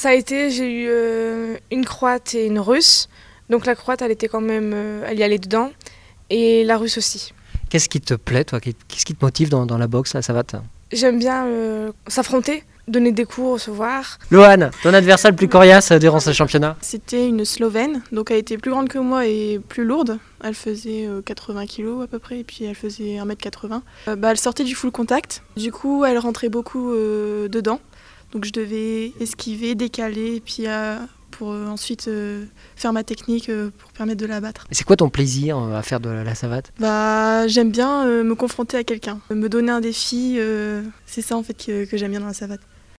Ça a été, j'ai eu une Croate et une Russe. Donc la Croate, elle était quand même, elle y allait dedans. Et la Russe aussi. Qu'est-ce qui te plaît, toi? Qu'est-ce qui te motive dans la boxe, la savate? J'aime bien s'affronter, donner des coups, recevoir. Lohan, ton adversaire le plus coriace durant ce championnat? C'était une Slovène, donc elle était plus grande que moi et plus lourde. Elle faisait 80 kg à peu près, et puis elle faisait 1m80. Elle sortait du full contact, du coup elle rentrait beaucoup dedans. Donc je devais esquiver, décaler, et puis pour ensuite faire ma technique pour permettre de la battre. Et c'est quoi ton plaisir à faire de la savate? J'aime bien me confronter à quelqu'un, me donner un défi, c'est ça en fait que j'aime bien dans la savate.